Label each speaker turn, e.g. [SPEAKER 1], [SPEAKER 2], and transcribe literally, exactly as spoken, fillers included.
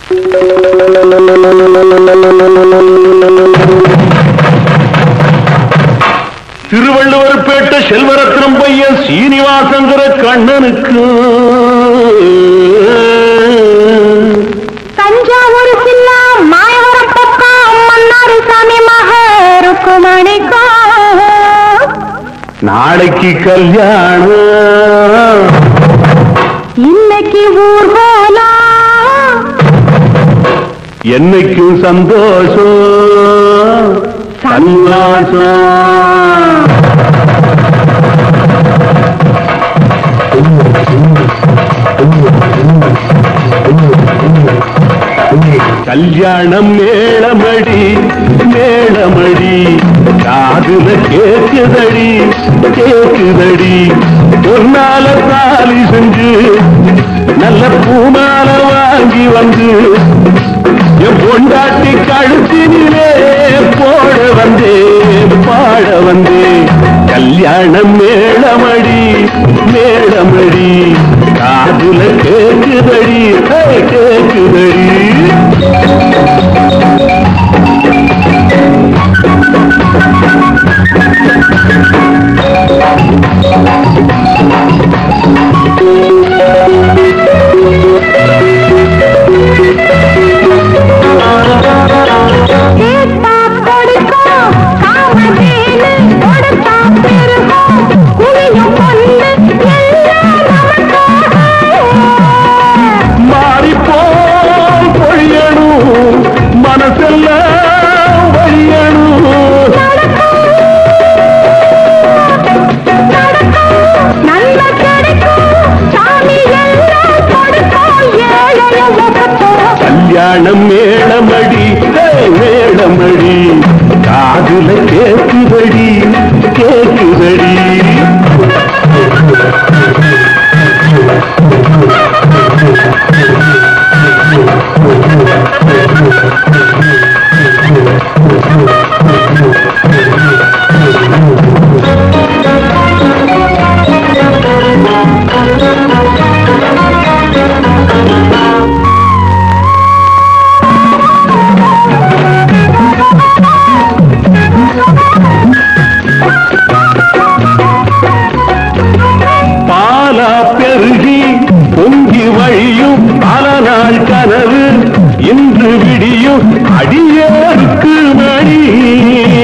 [SPEAKER 1] திருவள்ளுவர் பேட்ட செல்வரத்னம் பையன் சீனிவாசங்கிற கண்ணனுக்கு
[SPEAKER 2] தஞ்சாவூர் சில்லா மாயவரம் பக்கம் மன்னாரு சாமி மகருக்கு மணிக்கோ
[SPEAKER 1] நாளைக்கு கல்யாணம்
[SPEAKER 2] இன்னைக்கு ஊர்கோலம்
[SPEAKER 1] என்னைக்கும் சந்தோஷம் சந்தோஷம் கல்யாணம் மேளமடி மேளமடி காதுல கேக்குதடி கேக்குதடி பொன்னால தாலி செஞ்சு நல்ல பூமால வாங்கி வந்து என் பொண்டாட்டி கழுத்தினிலே போட வந்தே பாட வந்தே கல்யாணம் மேளமடி மேளமடி காதுல கேக்குதடி கேக்குதடி கல்யாணம் மேளமடி மேளமடி காதுல கேக்குதடி கேக்குதடி பொங்கி வழியும் பல நாள் கனவு இன்று விடியும் அடியேற்கு மணி